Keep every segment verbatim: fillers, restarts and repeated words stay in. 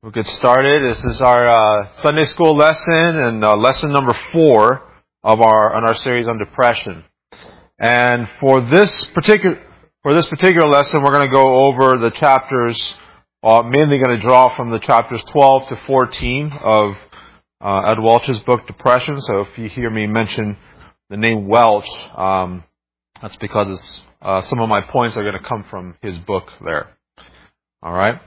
We'll get started. This is our uh, Sunday school lesson and uh, lesson number four of our on our series on depression. And for this particular for this particular lesson, we're going to go over the chapters. Uh, mainly going to draw from the chapters twelve to fourteen of uh, Ed Welch's book Depression. So if you hear me mention the name Welch, um, that's because it's, uh, some of my points are going to come from his book there. All right.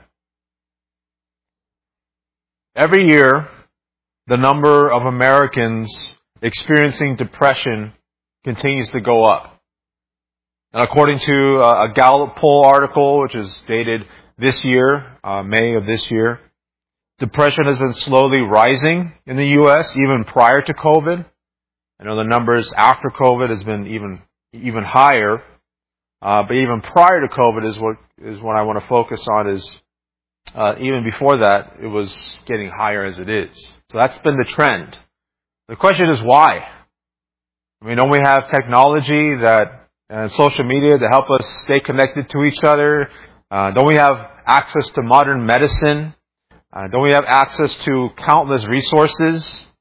Every year, the number of Americans experiencing depression continues to go up. And according to a Gallup poll article, which is dated this year, uh, May of this year, depression has been slowly rising in the U S even prior to COVID. I know the numbers after COVID has been even even higher, uh, but even prior to COVID is what is what I want to focus on. Is Uh, even before that, it was getting higher as it is. So that's been the trend. The question is why? I mean, don't we have technology that and social media to help us stay connected to each other? Uh, don't we have access to modern medicine? Uh, don't we have access to countless resources?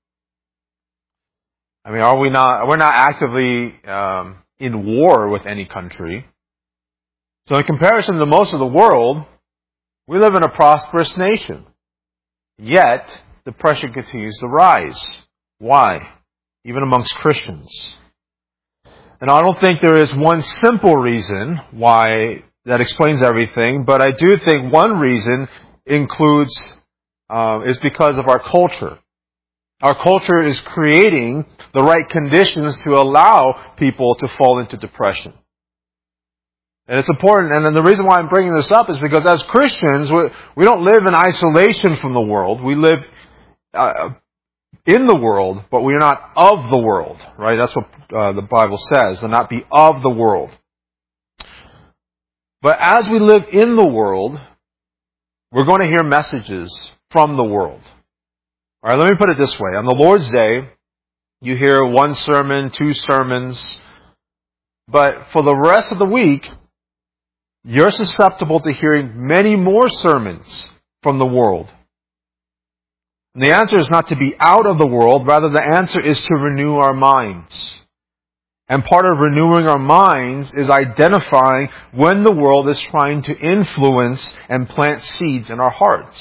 I mean, are we not? We're not actively um, in war with any country. So in comparison to most of the world, we live in a prosperous nation. Yet, depression continues to rise. Why? Even amongst Christians. And I don't think there is one simple reason why that explains everything, but I do think one reason includes, uh, is because of our culture. Our culture is creating the right conditions to allow people to fall into depression. And it's important, and then the reason why I'm bringing this up is because as Christians, we, we don't live in isolation from the world. We live uh, in the world, but we are not of the world, right? That's what uh, the Bible says, to not be of the world. But as we live in the world, we're going to hear messages from the world. All right, let me put it this way. On the Lord's Day, you hear one sermon, two sermons, but for the rest of the week, you're susceptible to hearing many more sermons from the world. And the answer is not to be out of the world, rather the answer is to renew our minds. And part of renewing our minds is identifying when the world is trying to influence and plant seeds in our hearts.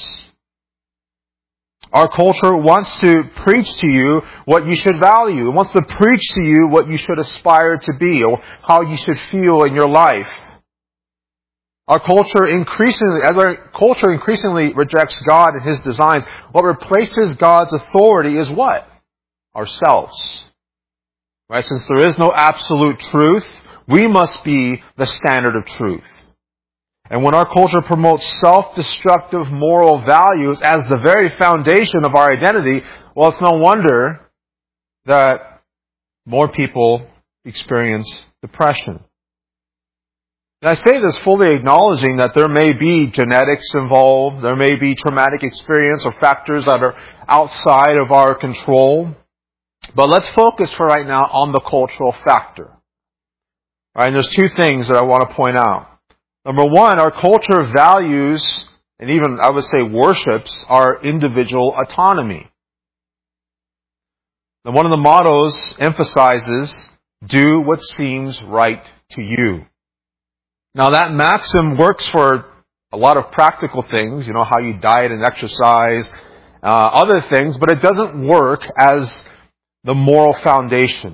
Our culture wants to preach to you what you should value. It wants to preach to you what you should aspire to be or how you should feel in your life. Our culture increasingly, as our culture increasingly rejects God and His designs, what replaces God's authority is what? Ourselves. Right? Since there is no absolute truth, we must be the standard of truth. And when our culture promotes self-destructive moral values as the very foundation of our identity, well, it's no wonder that more people experience depression. And I say this fully acknowledging that there may be genetics involved, there may be traumatic experience or factors that are outside of our control. But let's focus for right now on the cultural factor. All right, and there's two things that I want to point out. Number one, our culture values, and even I would say worships, our individual autonomy. And one of the mottos emphasizes, do what seems right to you. Now that maxim works for a lot of practical things, you know, how you diet and exercise, uh, other things, but it doesn't work as the moral foundation.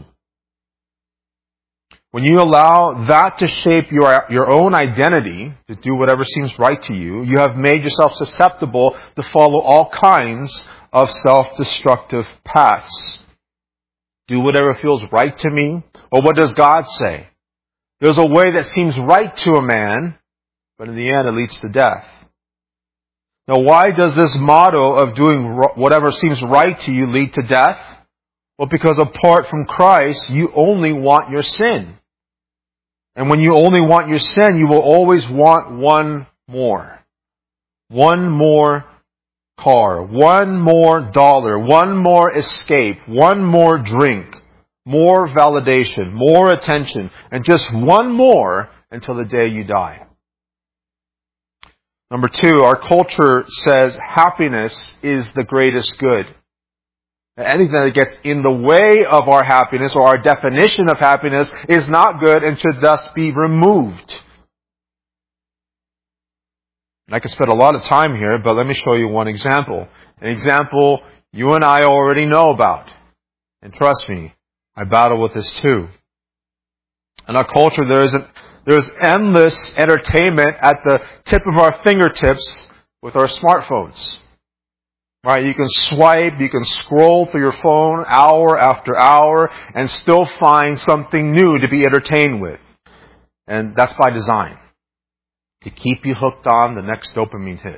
When you allow that to shape your, your own identity, to do whatever seems right to you, you have made yourself susceptible to follow all kinds of self-destructive paths. Do whatever feels right to me, or what does God say? There's a way that seems right to a man, but in the end it leads to death. Now why does this motto of doing whatever seems right to you lead to death? Well, because apart from Christ, you only want your sin. And when you only want your sin, you will always want one more. One more car, one more dollar, one more escape, one more drink. More validation, more attention, and just one more until the day you die. Number two, our culture says happiness is the greatest good. Anything that gets in the way of our happiness or our definition of happiness is not good and should thus be removed. I could spend a lot of time here, but let me show you one example. An example you and I already know about. And trust me, I battle with this too. In our culture, there is, a, there is endless entertainment at the tip of our fingertips with our smartphones. Right? You can swipe, you can scroll through your phone hour after hour and still find something new to be entertained with. And that's by design. To keep you hooked on the next dopamine hit.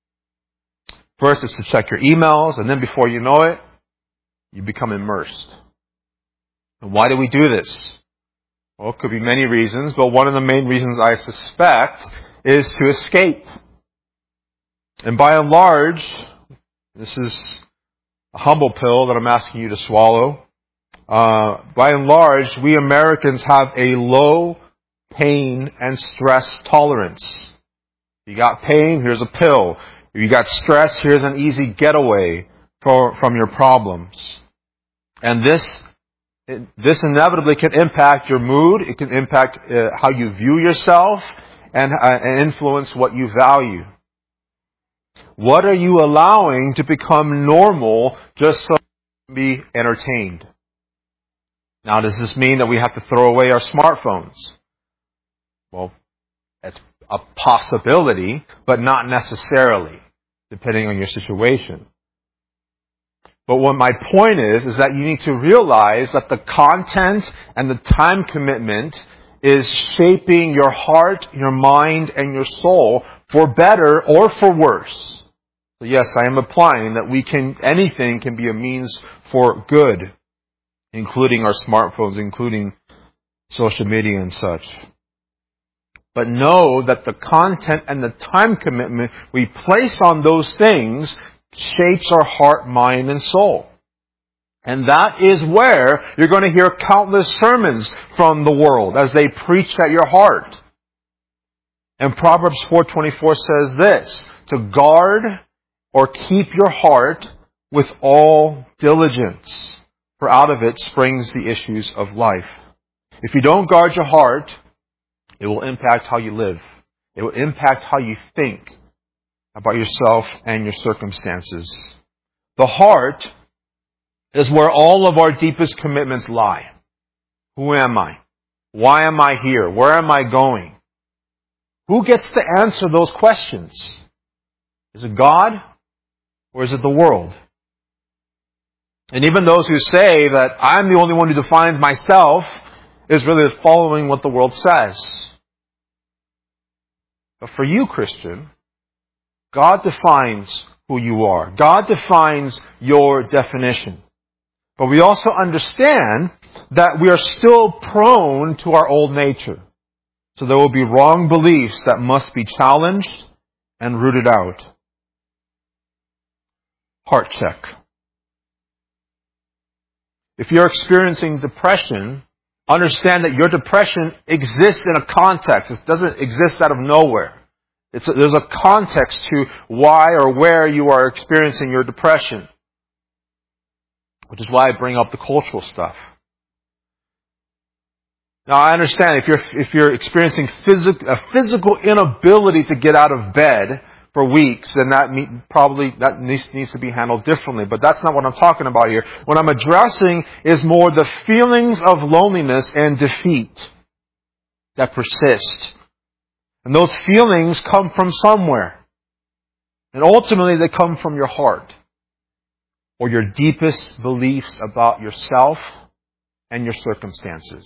First, it's to check your emails, and then before you know it, you become immersed. And why do we do this? Well, it could be many reasons, but one of the main reasons I suspect is to escape. And by and large, this is a humble pill that I'm asking you to swallow. Uh, by and large, we Americans have a low pain and stress tolerance. You got pain, here's a pill. If you got stress, here's an easy getaway for, from your problems. And this, it, this inevitably can impact your mood. It can impact uh, how you view yourself and, uh, and influence what you value. What are you allowing to become normal just so you can be entertained? Now, does this mean that we have to throw away our smartphones? Well, it's a possibility, but not necessarily, depending on your situation. But what my point is, is that you need to realize that the content and the time commitment is shaping your heart, your mind, and your soul for better or for worse. So yes, I am implying that we can, anything can be a means for good, including our smartphones, including social media and such. But know that the content and the time commitment we place on those things shapes our heart, mind, and soul. And that is where you're going to hear countless sermons from the world as they preach at your heart. And Proverbs four twenty-four says this, to guard or keep your heart with all diligence, for out of it springs the issues of life. If you don't guard your heart, it will impact how you live. It will impact how you think about yourself and your circumstances. The heart is where all of our deepest commitments lie. Who am I? Why am I here? Where am I going? Who gets to answer those questions? Is it God or is it the world? And even those who say that I'm the only one who defines myself is really following what the world says. But for you, Christian, God defines who you are. God defines your definition. But we also understand that we are still prone to our old nature. So there will be wrong beliefs that must be challenged and rooted out. Heart check. If you're experiencing depression, understand that your depression exists in a context. It doesn't exist out of nowhere. It's a, there's a context to why or where you are experiencing your depression. Which is why I bring up the cultural stuff. Now I understand if you're if you're experiencing physical a physical inability to get out of bed for weeks, then that meet, probably that needs, needs to be handled differently. But that's not what I'm talking about here. What I'm addressing is more the feelings of loneliness and defeat that persist. And those feelings come from somewhere. And ultimately they come from your heart. Or your deepest beliefs about yourself and your circumstances.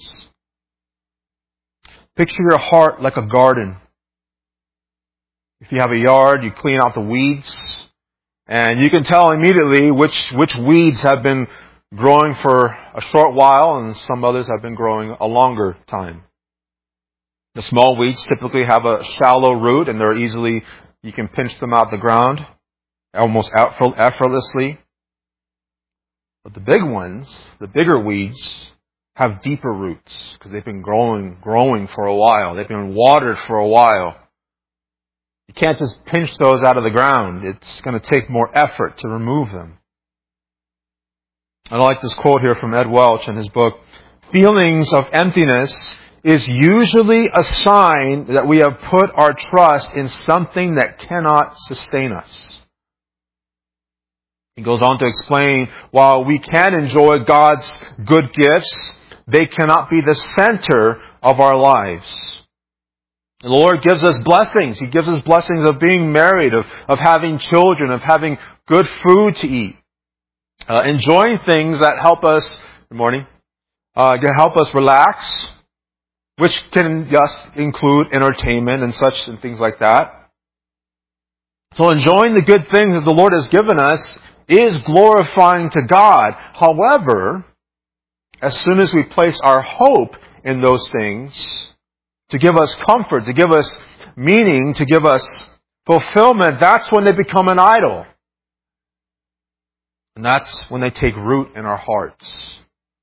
Picture your heart like a garden. If you have a yard, you clean out the weeds, and you can tell immediately which, which weeds have been growing for a short while and some others have been growing a longer time. The small weeds typically have a shallow root and they're easily, you can pinch them out the ground almost effortlessly. But the big ones, the bigger weeds, have deeper roots because they've been growing, growing for a while. They've been watered for a while. You can't just pinch those out of the ground. It's going to take more effort to remove them. I like this quote here from Ed Welch in his book, "Feelings of emptiness is usually a sign that we have put our trust in something that cannot sustain us." He goes on to explain, while we can enjoy God's good gifts, they cannot be the center of our lives. The Lord gives us blessings. He gives us blessings of being married, of, of having children, of having good food to eat. Uh, enjoying things that help us, good morning, uh, can help us relax, which can just include entertainment and such and things like that. So enjoying the good things that the Lord has given us is glorifying to God. However, as soon as we place our hope in those things to give us comfort, to give us meaning, to give us fulfillment, that's when they become an idol. And that's when they take root in our hearts.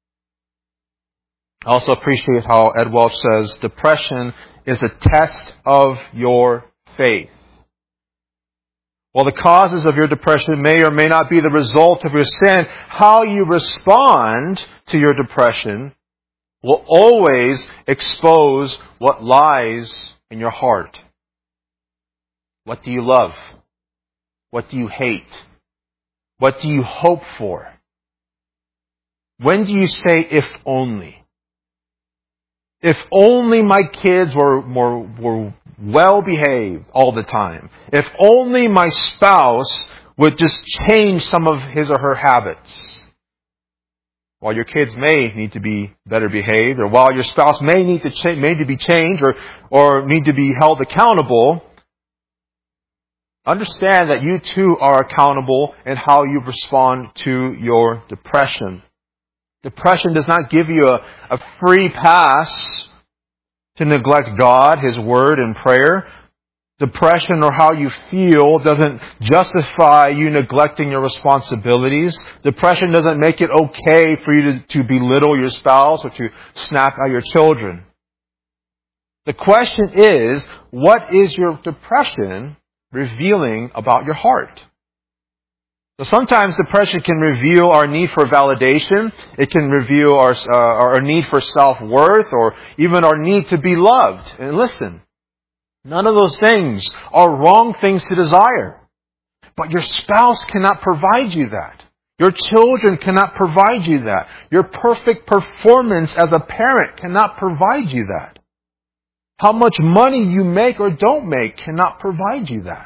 I also appreciate how Ed Welch says, depression is a test of your faith. While the causes of your depression may or may not be the result of your sin, how you respond to your depression will always expose what lies in your heart. What do you love? What do you hate? What do you hope for? When do you say, if only? If only my kids were, were, were well behaved all the time. If only my spouse would just change some of his or her habits. While your kids may need to be better behaved, or while your spouse may need to cha- may need to be changed, or, or need to be held accountable, understand that you too are accountable in how you respond to your depression. Depression does not give you a, a free pass to neglect God, His Word, and prayer. Depression or how you feel doesn't justify you neglecting your responsibilities. Depression doesn't make it okay for you to, to belittle your spouse or to snap at your children. The question is, what is your depression revealing about your heart? So sometimes depression can reveal our need for validation. It can reveal our, uh, our need for self-worth, or even our need to be loved. And listen, none of those things are wrong things to desire. But your spouse cannot provide you that. Your children cannot provide you that. Your perfect performance as a parent cannot provide you that. How much money you make or don't make cannot provide you that.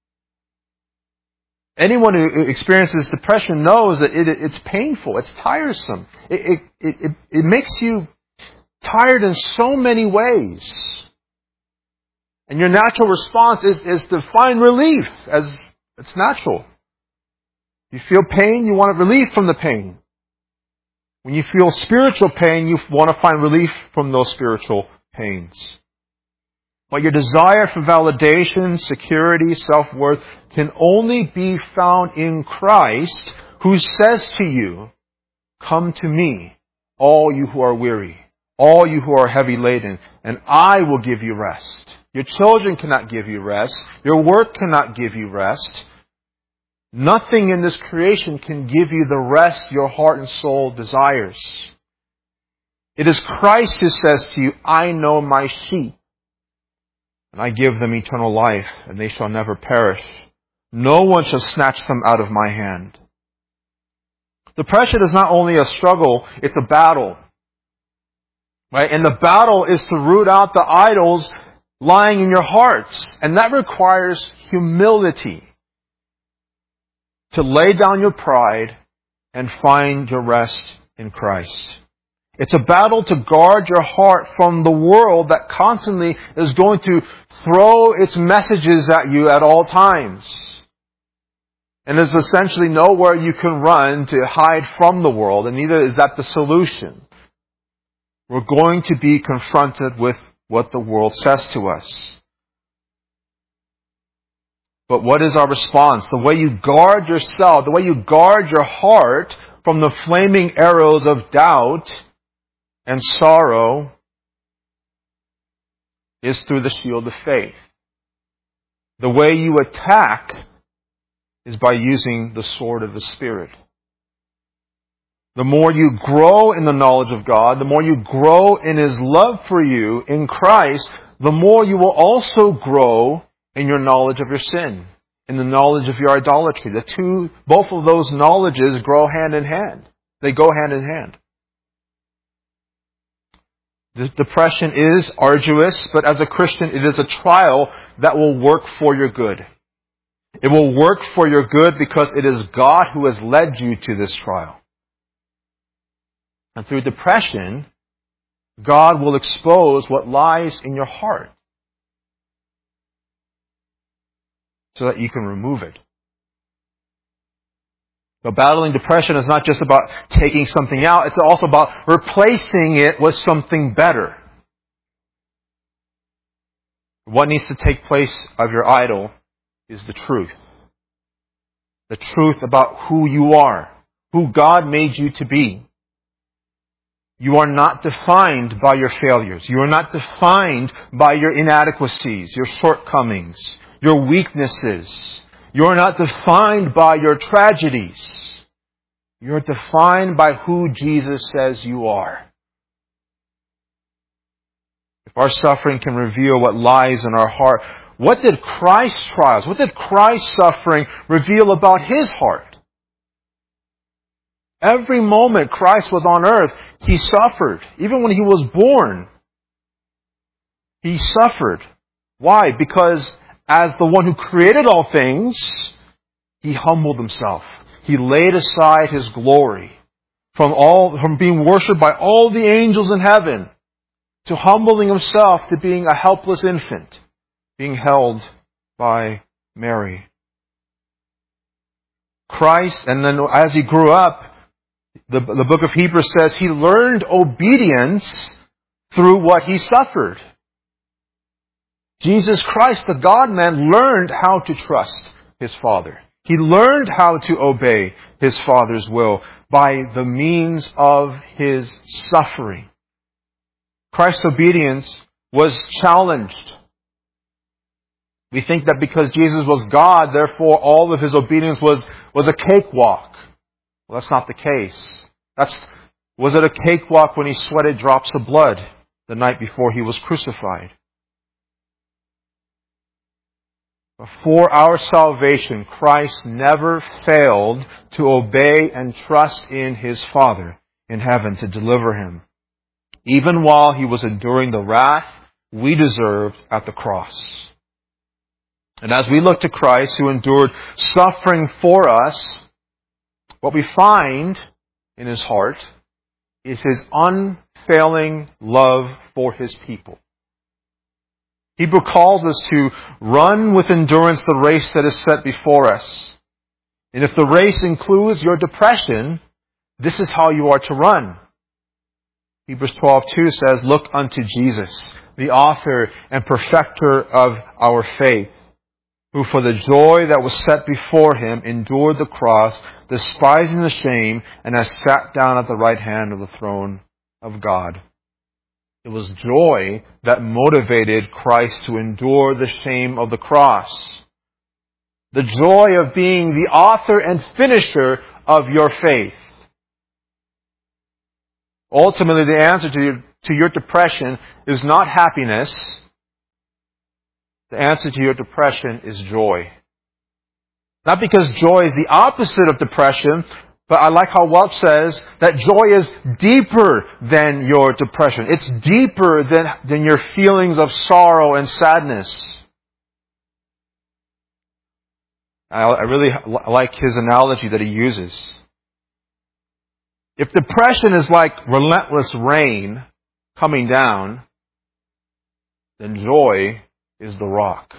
Anyone who experiences depression knows that it, it's painful. It's tiresome. It, it, it, it makes you tired in so many ways. And your natural response is, is to find relief, as it's natural. You feel pain, you want relief from the pain. When you feel spiritual pain, you want to find relief from those spiritual pains. But your desire for validation, security, self-worth can only be found in Christ, who says to you, "Come to me, all you who are weary, all you who are heavy laden, and I will give you rest." Your children cannot give you rest. Your work cannot give you rest. Nothing in this creation can give you the rest your heart and soul desires. It is Christ who says to you, "I know my sheep, and I give them eternal life, and they shall never perish. No one shall snatch them out of my hand." Depression is not only a struggle, it's a battle. Right? And the battle is to root out the idols lying in your hearts. And that requires humility. To lay down your pride and find your rest in Christ. It's a battle to guard your heart from the world that constantly is going to throw its messages at you at all times. And there's essentially nowhere you can run to hide from the world, and neither is that the solution. We're going to be confronted with what the world says to us. But what is our response? The way you guard yourself, the way you guard your heart from the flaming arrows of doubt and sorrow is through the shield of faith. The way you attack is by using the sword of the Spirit. The more you grow in the knowledge of God, the more you grow in His love for you in Christ, the more you will also grow in your knowledge of your sin, in the knowledge of your idolatry. The two, both of those knowledges grow hand in hand. They go hand in hand. The depression is arduous, but as a Christian, it is a trial that will work for your good. It will work for your good because it is God who has led you to this trial. And through depression, God will expose what lies in your heart so that you can remove it. So battling depression is not just about taking something out, it's also about replacing it with something better. What needs to take place of your idol is the truth. The truth about who you are, who God made you to be. You are not defined by your failures. You are not defined by your inadequacies, your shortcomings, your weaknesses. You are not defined by your tragedies. You are defined by who Jesus says you are. If our suffering can reveal what lies in our heart, what did Christ's trials, what did Christ's suffering reveal about His heart? Every moment Christ was on earth, He suffered. Even when He was born, He suffered. Why? Because as the one who created all things, He humbled Himself. He laid aside His glory from all, from being worshipped by all the angels in heaven to humbling Himself to being a helpless infant, being held by Mary. Christ, and then as He grew up, The, the book of Hebrews says He learned obedience through what He suffered. Jesus Christ, the God-man, learned how to trust His Father. He learned how to obey His Father's will by the means of His suffering. Christ's obedience was challenged. We think that because Jesus was God, therefore all of His obedience was, was a cakewalk. Well, that's not the case. That's, was it a cakewalk when He sweated drops of blood the night before He was crucified? But for our salvation, Christ never failed to obey and trust in His Father in heaven to deliver Him, even while He was enduring the wrath we deserved at the cross. And as we look to Christ, who endured suffering for us, what we find in His heart is His unfailing love for His people. Hebrew calls us to run with endurance the race that is set before us. And if the race includes your depression, this is how you are to run. Hebrews twelve two says, "Look unto Jesus, the author and perfecter of our faith, who for the joy that was set before Him endured the cross, despising the shame, and has sat down at the right hand of the throne of God." It was joy that motivated Christ to endure the shame of the cross. The joy of being the author and finisher of your faith. Ultimately, the answer to your, to your depression is not happiness. The answer to your depression is joy. Not because joy is the opposite of depression, but I like how Welch says that joy is deeper than your depression. It's deeper than, than your feelings of sorrow and sadness. I, I really like his analogy that he uses. If depression is like relentless rain coming down, then joy is the rock.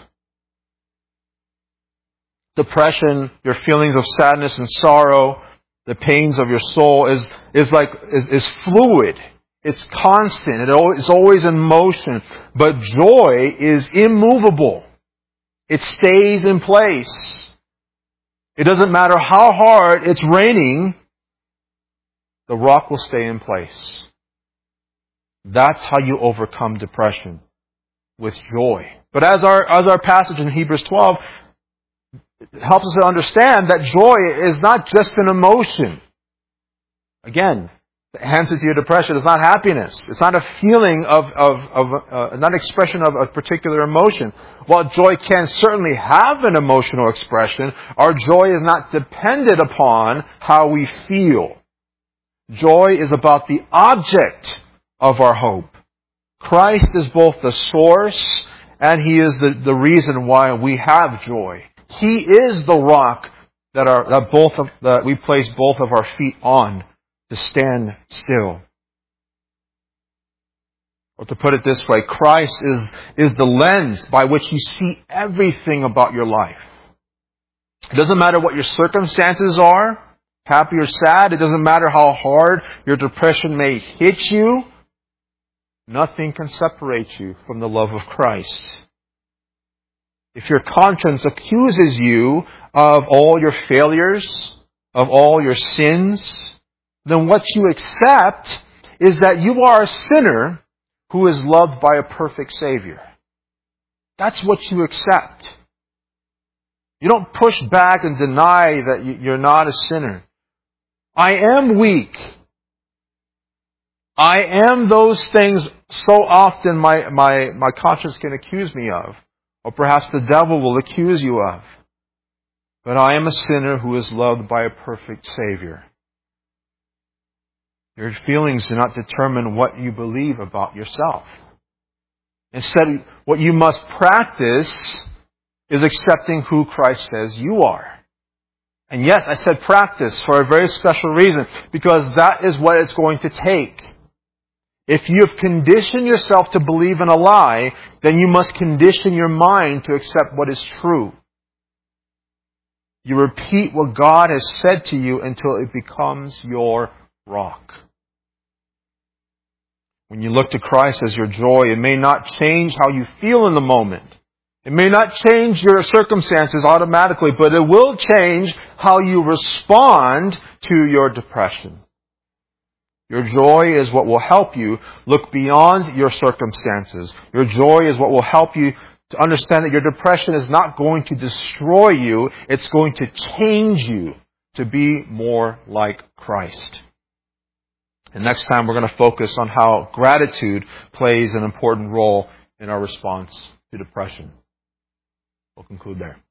Depression, your feelings of sadness and sorrow, the pains of your soul is, is like, is, is fluid. It's constant. It is always in motion. But joy is immovable. It stays in place. It doesn't matter how hard it's raining, the rock will stay in place. That's how you overcome depression. with joy. But as our, as our passage in Hebrews twelve helps us to understand that joy is not just an emotion. Again, the answer to your depression is not happiness. It's not a feeling of, of, of uh, not an expression of a particular emotion. While joy can certainly have an emotional expression, our joy is not dependent upon how we feel. Joy is about the object of our hope. Christ is both the source and He is the, the reason why we have joy. He is the rock that, our, that, both of, that we place both of our feet on to stand still. Or to put it this way, Christ is, is the lens by which you see everything about your life. It doesn't matter what your circumstances are, happy or sad. It doesn't matter how hard your depression may hit you. Nothing can separate you from the love of Christ. If your conscience accuses you of all your failures, of all your sins, then what you accept is that you are a sinner who is loved by a perfect Savior. That's what you accept. You don't push back and deny that you're not a sinner. I am weak. I am those things so often my, my, my conscience can accuse me of. Or perhaps the devil will accuse you of. But I am a sinner who is loved by a perfect Savior. Your feelings do not determine what you believe about yourself. Instead, what you must practice is accepting who Christ says you are. And yes, I said practice for a very special reason, because that is what it's going to take. If you have conditioned yourself to believe in a lie, then you must condition your mind to accept what is true. You repeat what God has said to you until it becomes your rock. When you look to Christ as your joy, it may not change how you feel in the moment. It may not change your circumstances automatically, but it will change how you respond to your depression. Your joy is what will help you look beyond your circumstances. Your joy is what will help you to understand that your depression is not going to destroy you. It's going to change you to be more like Christ. And next time we're going to focus on how gratitude plays an important role in our response to depression. We'll conclude there.